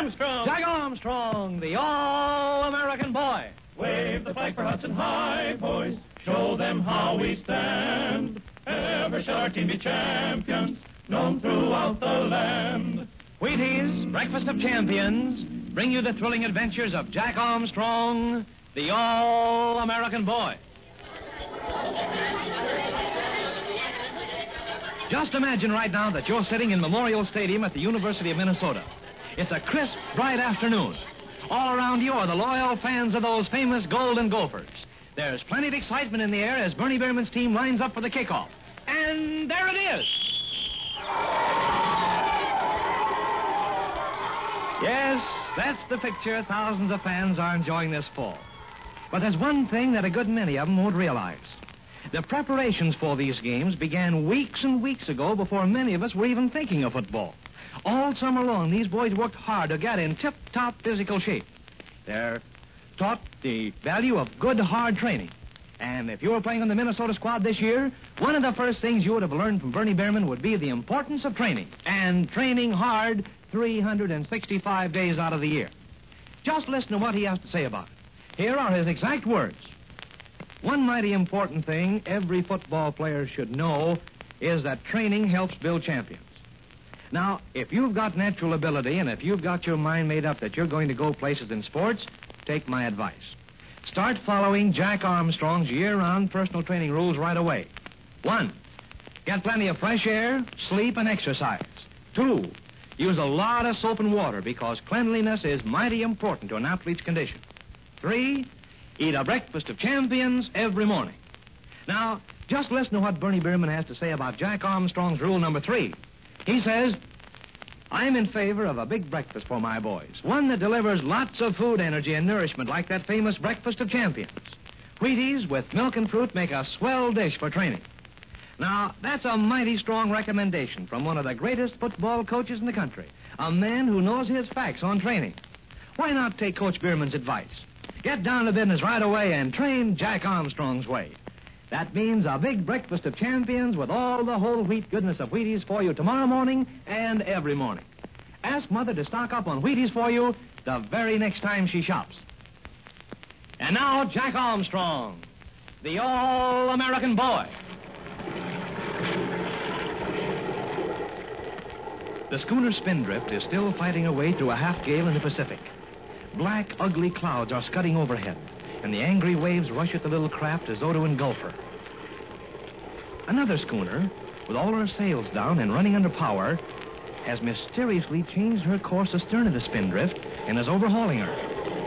Armstrong! Jack Armstrong, the All-American Boy. Wave the flag for Hudson High, boys. Show them how we stand. Ever shall our team be champions, known throughout the land. Wheaties, Breakfast of Champions, bring you the thrilling adventures of Jack Armstrong, the All-American Boy. Just imagine right now that you're sitting in Memorial Stadium at the University of Minnesota. It's a crisp, bright afternoon. All around you are the loyal fans of those famous Golden Gophers. There's plenty of excitement in the air as Bernie Bierman's team lines up for the kickoff. And there it is. Yes, that's the picture thousands of fans are enjoying this fall. But there's one thing that a good many of them won't realize. The preparations for these games began weeks and weeks ago before many of us were even thinking of football. All summer long, these boys worked hard to get in tip-top physical shape. They're taught the value of good, hard training. And if you were playing on the Minnesota squad this year, one of the first things you would have learned from Bernie Bierman would be the importance of training. And training hard 365 days out of the year. Just listen to what he has to say about it. Here are his exact words. One mighty important thing every football player should know is that training helps build champions. Now, if you've got natural ability and if you've got your mind made up that you're going to go places in sports, take my advice. Start following Jack Armstrong's year-round personal training rules right away. 1, get plenty of fresh air, sleep, and exercise. 2, use a lot of soap and water because cleanliness is mighty important to an athlete's condition. 3, eat a breakfast of champions every morning. Now, just listen to what Bernie Bierman has to say about Jack Armstrong's rule number 3. He says, I'm in favor of a big breakfast for my boys. One that delivers lots of food energy and nourishment like that famous breakfast of champions. Wheaties with milk and fruit make a swell dish for training. Now, that's a mighty strong recommendation from one of the greatest football coaches in the country. A man who knows his facts on training. Why not take Coach Bierman's advice? Get down to business right away and train Jack Armstrong's way. That means a big breakfast of champions with all the whole wheat goodness of Wheaties for you tomorrow morning and every morning. Ask Mother to stock up on Wheaties for you the very next time she shops. And now, Jack Armstrong, the All-American Boy. The schooner Spindrift is still fighting her way through a half gale in the Pacific. Black, ugly clouds are scudding overhead, and the angry waves rush at the little craft as though to engulf her. Another schooner, with all her sails down and running under power, has mysteriously changed her course astern of the Spindrift and is overhauling her.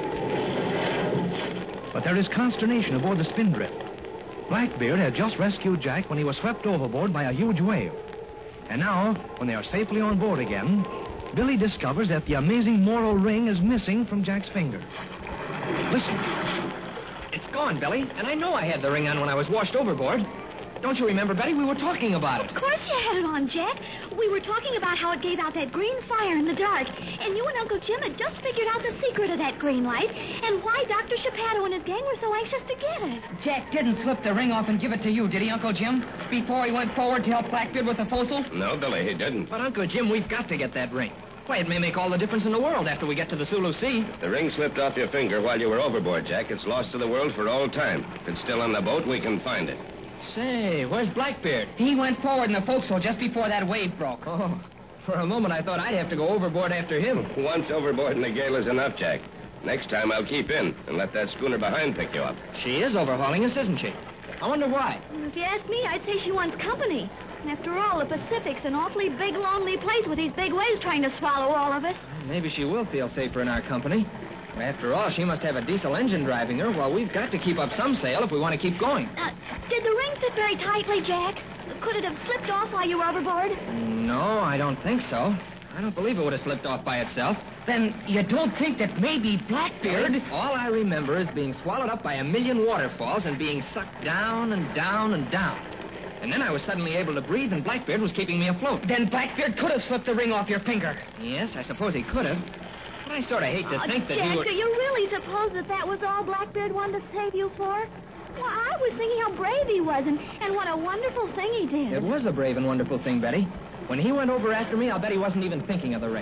But there is consternation aboard the Spindrift. Blackbeard had just rescued Jack when he was swept overboard by a huge wave. And now, when they are safely on board again, Billy discovers that the amazing moral ring is missing from Jack's finger. Listen. It's gone, Billy, and I know I had the ring on when I was washed overboard. Don't you remember, Betty? We were talking about it. Of course you had it on, Jack. We were talking about how it gave out that green fire in the dark, and you and Uncle Jim had just figured out the secret of that green light and why Dr. Shapato and his gang were so anxious to get it. Jack didn't slip the ring off and give it to you, did he, Uncle Jim? Before he went forward to help Blackbeard with the forecastle? No, Billy, he didn't. But, Uncle Jim, we've got to get that ring. Why, it may make all the difference in the world after we get to the Sulu Sea. If the ring slipped off your finger while you were overboard, Jack, it's lost to the world for all time. If it's still on the boat, we can find it. Say, where's Blackbeard? He went forward in the forecastle just before that wave broke. Oh, for a moment I thought I'd have to go overboard after him. Once overboard in the gale is enough, Jack. Next time I'll keep in and let that schooner behind pick you up. She is overhauling us, isn't she? I wonder why. If you ask me, I'd say she wants company. After all, the Pacific's an awfully big, lonely place with these big waves trying to swallow all of us. Maybe she will feel safer in our company. After all, she must have a diesel engine driving her. Well, we've got to keep up some sail if we want to keep going. Did the ring fit very tightly, Jack? Could it have slipped off while you were overboard? No, I don't think so. I don't believe it would have slipped off by itself. Then you don't think that maybe Blackbeard... All I remember is being swallowed up by a million waterfalls and being sucked down and down and down. And then I was suddenly able to breathe, and Blackbeard was keeping me afloat. Then Blackbeard could have slipped the ring off your finger. Yes, I suppose he could have. But I sort of hate to think that Jack, he would... do you really suppose that was all Blackbeard wanted to save you for? Well, I was thinking how brave he was and what a wonderful thing he did. It was a brave and wonderful thing, Betty. When he went over after me, I'll bet he wasn't even thinking of the ring.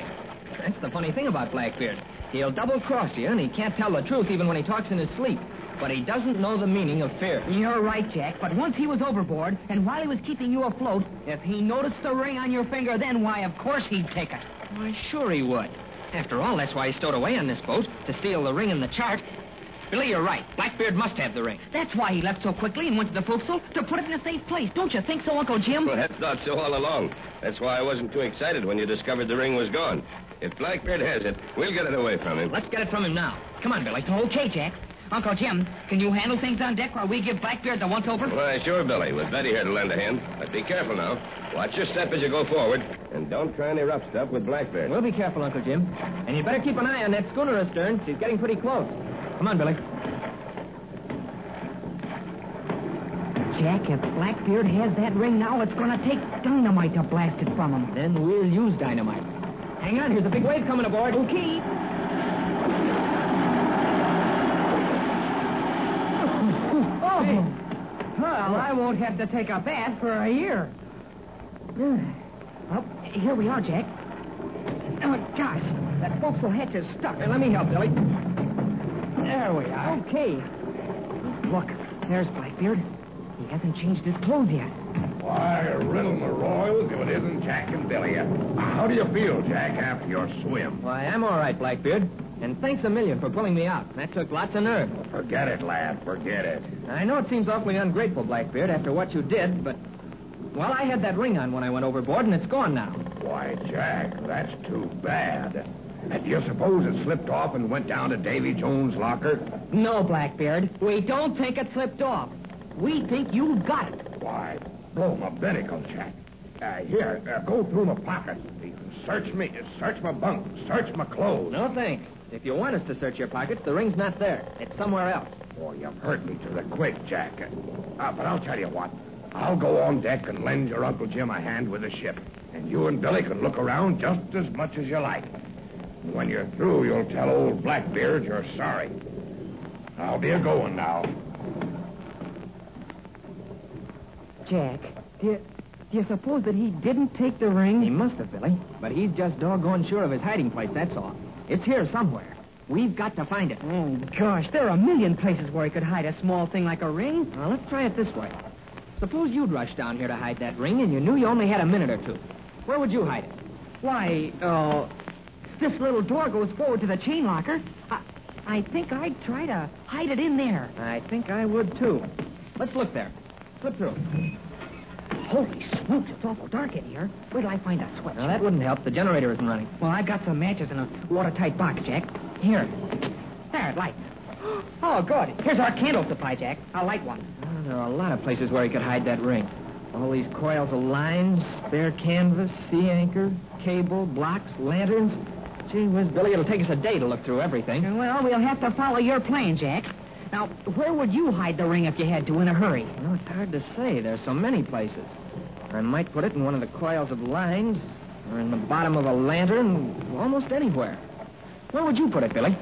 That's the funny thing about Blackbeard. He'll double-cross you, and he can't tell the truth even when he talks in his sleep. But he doesn't know the meaning of fear. You're right, Jack. But once he was overboard, and while he was keeping you afloat, if he noticed the ring on your finger, then why, of course he'd take it. Why, sure he would. After all, that's why he stowed away on this boat, to steal the ring and the chart. Billy, you're right. Blackbeard must have the ring. That's why he left so quickly and went to the forecastle to put it in a safe place. Don't you think so, Uncle Jim? Well, that's thought so all along. That's why I wasn't too excited when you discovered the ring was gone. If Blackbeard has it, we'll get it away from him. Let's get it from him now. Come on, Billy. Okay, Jack. Uncle Jim, can you handle things on deck while we give Blackbeard the once-over? Why, sure, Billy. With Betty here to lend a hand. But be careful now. Watch your step as you go forward. And don't try any rough stuff with Blackbeard. We'll be careful, Uncle Jim. And you'd better keep an eye on that schooner astern. She's getting pretty close. Come on, Billy. Jack, if Blackbeard has that ring now, it's going to take dynamite to blast it from him. Then we'll use dynamite. Hang on, here's a big wave coming aboard. Okay. Oh, Hey. well, I won't have to take a bath for a year. Well, here we are, Jack. Oh, gosh, that forecastle hatch is stuck. Hey, let me help, Billy. There we are. Okay. Look, there's Blackbeard. He hasn't changed his clothes yet. Why, riddle my royals if it isn't Jack and Billy. How do you feel, Jack, after your swim? Why, I'm all right, Blackbeard. And thanks a million for pulling me out. That took lots of nerve. Forget it, lad, forget it. I know it seems awfully ungrateful, Blackbeard, after what you did, but... Well, I had that ring on when I went overboard, and it's gone now. Why, Jack, that's too bad. And do you suppose it slipped off and went down to Davy Jones' locker? No, Blackbeard. We don't think it slipped off. We think you got it. Why, blow my binnacle, Jack. Here, go through my pockets. Search me, search my bunk, search my clothes. No, thanks. If you want us to search your pockets, the ring's not there. It's somewhere else. Oh, you've hurt me to the quick, Jack. But I'll tell you what. I'll go on deck and lend your Uncle Jim a hand with the ship. And you and Billy can look around just as much as you like. When you're through, you'll tell old Blackbeard you're sorry. I'll be a-going now. Jack, do you suppose that he didn't take the ring? He must have, Billy. But he's just doggone sure of his hiding place, that's all. It's here somewhere. We've got to find it. Oh, gosh, there are a million places where he could hide a small thing like a ring. Well, let's try it this way. Suppose you'd rush down here to hide that ring and you knew you only had a minute or two. Where would you hide it? Why, this little door goes forward to the chain locker. I think I'd try to hide it in there. I think I would, too. Let's look there. Slip through. Holy smokes, it's awful dark in here. Where do I find a switch? Now, that wouldn't help. The generator isn't running. Well, I've got some matches in a watertight box, Jack. Here. There, it lights. Oh, good. Here's our candle supply, Jack. I'll light one. Oh, there are a lot of places where he could hide that ring. All these coils of lines, spare canvas, sea anchor, cable, blocks, lanterns. Gee whiz, Billy, it'll take us a day to look through everything. Well, we'll have to follow your plan, Jack. Now, where would you hide the ring if you had to in a hurry? Well, it's hard to say. There's so many places. I might put it in one of the coils of lines, or in the bottom of a lantern, almost anywhere. Where would you put it, Billy?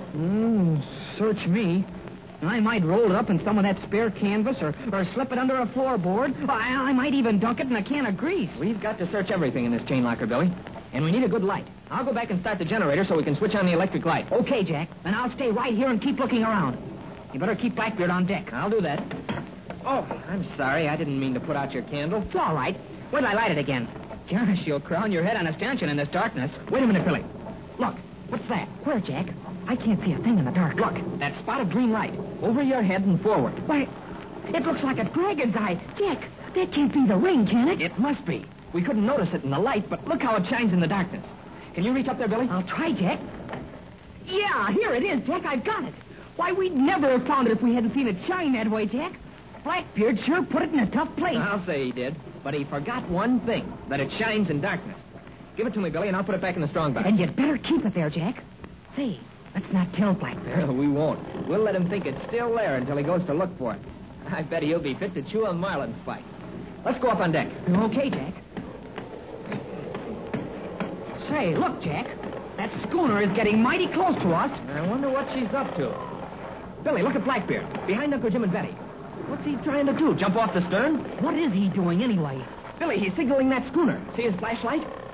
Search me. I might roll it up in some of that spare canvas or slip it under a floorboard. I might even dunk it in a can of grease. We've got to search everything in this chain locker, Billy. And we need a good light. I'll go back and start the generator so we can switch on the electric light. Okay, Jack. And I'll stay right here and keep looking around. You better keep Blackbeard on deck. I'll do that. Oh, I'm sorry. I didn't mean to put out your candle. It's all right. Wait till I light it again. Gosh, you'll crown your head on a stanchion in this darkness. Wait a minute, Billy. Look. What's that? Where, Jack? I can't see a thing in the dark. Look, that spot of green light. Over your head and forward. Why, it looks like a dragon's eye. Jack, that can't be the ring, can it? It must be. We couldn't notice it in the light, but look how it shines in the darkness. Can you reach up there, Billy? I'll try, Jack. Yeah, here it is, Jack. I've got it. Why, we'd never have found it if we hadn't seen it shine that way, Jack. Blackbeard sure put it in a tough place. I'll say he did. But he forgot one thing, that it shines in darkness. Give it to me, Billy, and I'll put it back in the strong box. And you'd better keep it there, Jack. Say, let's not tell Blackbeard. We won't. We'll let him think it's still there until he goes to look for it. I bet he'll be fit to chew a marlin's spike. Let's go up on deck. Okay, Jack. Say, look, Jack. That schooner is getting mighty close to us. I wonder what she's up to. Billy, look at Blackbeard, behind Uncle Jim and Betty. What's he trying to do, jump off the stern? What is he doing, anyway? Billy, he's signaling that schooner. See his flashlight?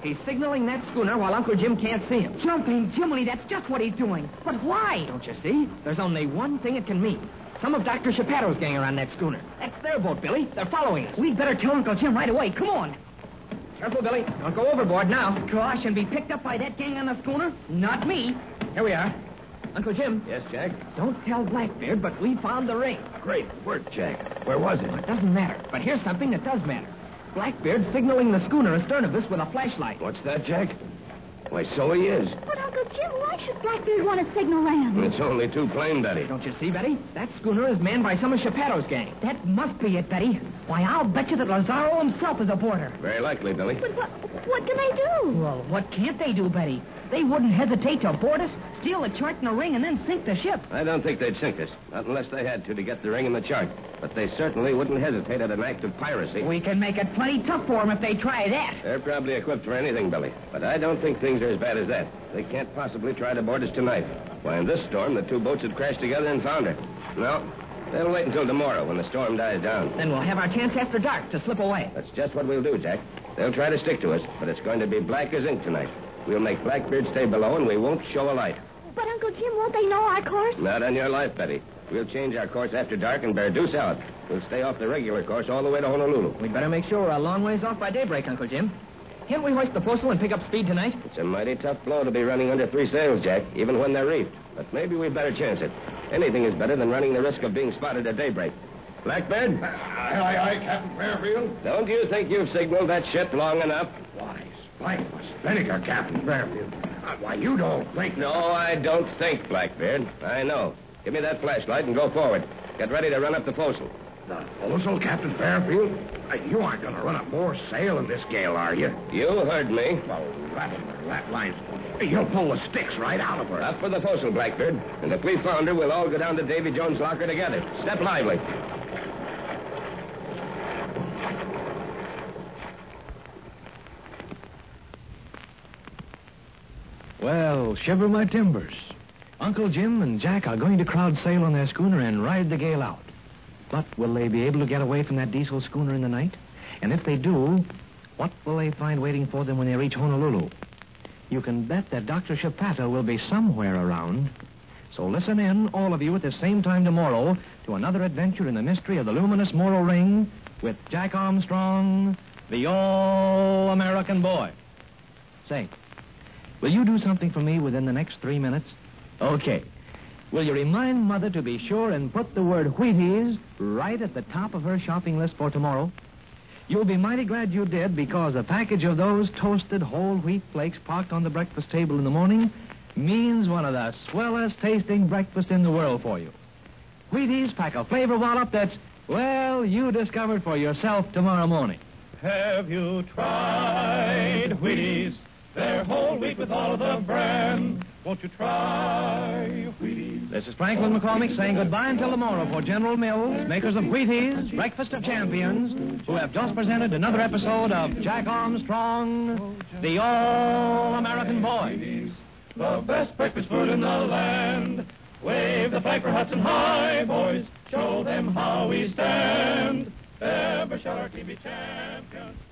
He's signaling that schooner while Uncle Jim can't see him. Jumping Jiminy, that's just what he's doing. But why? Don't you see? There's only one thing it can mean. Some of Dr. Shapato's gang are on that schooner. That's their boat, Billy. They're following us. We'd better tell Uncle Jim right away. Come on. Careful, Billy. Don't go overboard now. Gosh, and be picked up by that gang on the schooner? Not me. Here we are. Uncle Jim. Yes, Jack? Don't tell Blackbeard, but we found the ring. Great work, Jack. Where was it? It doesn't matter. But here's something that does matter. Blackbeard's signaling the schooner astern of us with a flashlight. What's that, Jack? Why, so he is. But, Uncle Jim, why should Blackbeard want to signal land? It's only too plain, Betty. Don't you see, Betty? That schooner is manned by some of Shapato's gang. That must be it, Betty. Why, I'll bet you that Lazaro himself is aboard her. Very likely, Billy. But what can they do? Well, what can't they do, Betty? They wouldn't hesitate to board us, steal the chart and the ring, and then sink the ship. I don't think they'd sink us. Not unless they had to get the ring and the chart. But they certainly wouldn't hesitate at an act of piracy. We can make it plenty tough for them if they try that. They're probably equipped for anything, Billy. But I don't think things are as bad as that. They can't possibly try to board us tonight. Why, in this storm, the two boats had crashed together and foundered. No, they'll wait until tomorrow when the storm dies down. Then we'll have our chance after dark to slip away. That's just what we'll do, Jack. They'll try to stick to us, but it's going to be black as ink tonight. We'll make Blackbeard stay below, and we won't show a light. But, Uncle Jim, won't they know our course? Not on your life, Betty. We'll change our course after dark and bear due south. We'll stay off the regular course all the way to Honolulu. We'd better make sure we're a long ways off by daybreak, Uncle Jim. Can't we hoist the foresail and pick up speed tonight? It's a mighty tough blow to be running under three sails, Jack, even when they're reefed. But maybe we'd better chance it. Anything is better than running the risk of being spotted at daybreak. Blackbeard? Aye, Captain Fairfield. Don't you think you've signaled that ship long enough? Why, Spike Spinnaker, Captain Fairfield. Why, you don't think... No, I don't think, Blackbeard. I know. Give me that flashlight and go forward. Get ready to run up the foresail. The foresail, Captain Fairfield? You aren't going to run up more sail in this gale, are you? You heard me. Well, that line's... You'll pull the sticks right out of her. Up for the foresail, Blackbeard. And if we found her, we'll all go down to Davy Jones' locker together. Step lively. Well, shiver my timbers. Uncle Jim and Jack are going to crowd sail on their schooner and ride the gale out. But will they be able to get away from that diesel schooner in the night? And if they do, what will they find waiting for them when they reach Honolulu? You can bet that Dr. Shapato will be somewhere around. So listen in, all of you, at the same time tomorrow to another adventure in the mystery of the luminous Morro Ring with Jack Armstrong, the All-American Boy. Say, will you do something for me within the next 3 minutes? Okay. Will you remind Mother to be sure and put the word Wheaties right at the top of her shopping list for tomorrow? You'll be mighty glad you did, because a package of those toasted whole wheat flakes parked on the breakfast table in the morning means one of the swellest tasting breakfasts in the world for you. Wheaties pack a flavor wallop that's, well, you discovered for yourself tomorrow morning. Have you tried Wheaties? They're whole wheat with all of the bran. Won't you try Wheaties? This is Franklin McCormick saying goodbye until tomorrow for General Mills, makers of Wheaties, Breakfast of Champions, who have just presented another episode of Jack Armstrong, the All-American Boy. The best breakfast food in the land. Wave the flag for Hudson High, boys. Show them how we stand. Ever shall our team be champions.